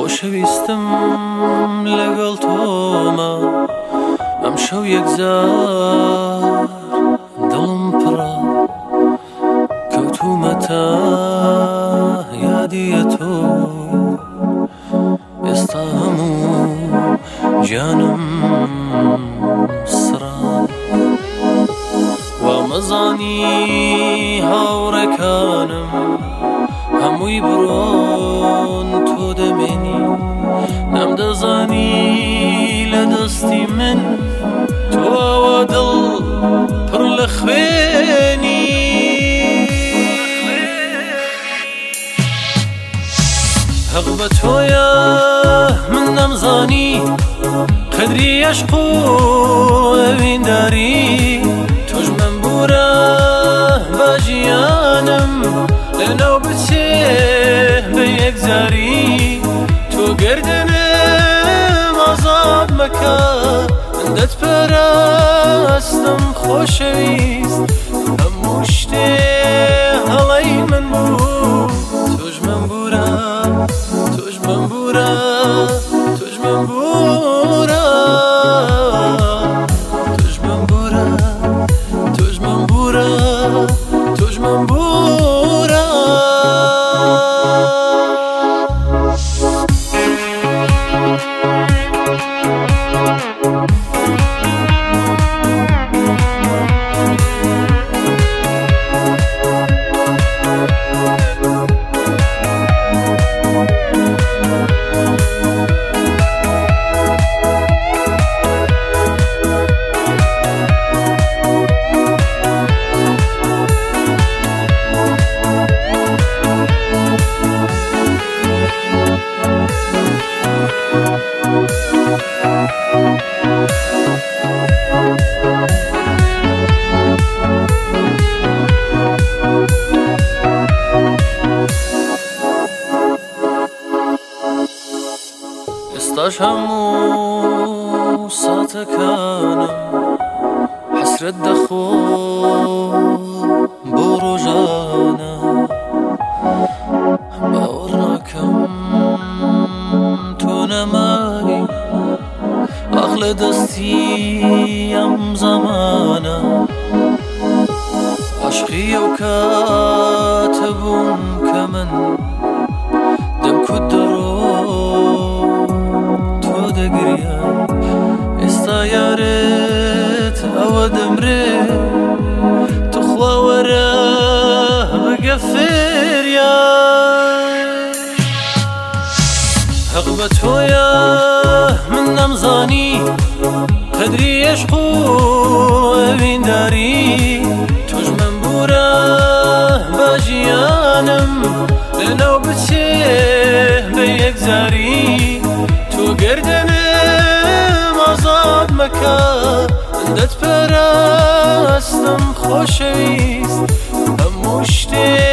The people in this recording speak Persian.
خۆشەویستم لەگەڵ تۆمە ئەم شەو یەکجار دڵم پڕە کەوتومەتە یادیە تۆ ئێستا هەموو گیانم سڕە وامەزانی هاوڕێکانم هەمووی بڕۆن تۆ دەمێنی نەمدەزانی لە دەستی من تۆ ئەوە دڵ پڕ لە خوێنی حەق بە تۆیە من نەمزانی قەدری عەشق و ئەوینداری تۆش مەمبورە بە ژیانم لەناو بچێ بە یەکجاری تۆ گەردنم ئازاد مەکە من دەتپەرستم خۆشەویست هەموو شتێ هەڵەی من بوو تۆش مەمبورە تۆش مەمبورە تۆش مەمبورە تۆش مەمبورە تۆش مەمبورە تۆش مەمبورە ئێستاش هەموو ساتەکانم حەسرەت دەخۆ بۆ ڕۆژانە باوەڕ ناکەم تۆ نەمای ئاخ لە دەستی ئەم زەمانە عەشقی ئەو کاتە بووم کە من دەمکوت دەڕۆ ئێستا یارت ئەوە دەمرێ توخوا وەرە بەگە فێریان حەق بە تۆیە من نەمزانی قەدری عەشق و ئەوینداری تۆش مەمبورە بە ژیانم لەناو بچێ بە یەکجاری تۆ گەردنم ئازاد مەکە من دەتپەرستم خۆشەویست هەموو شتێ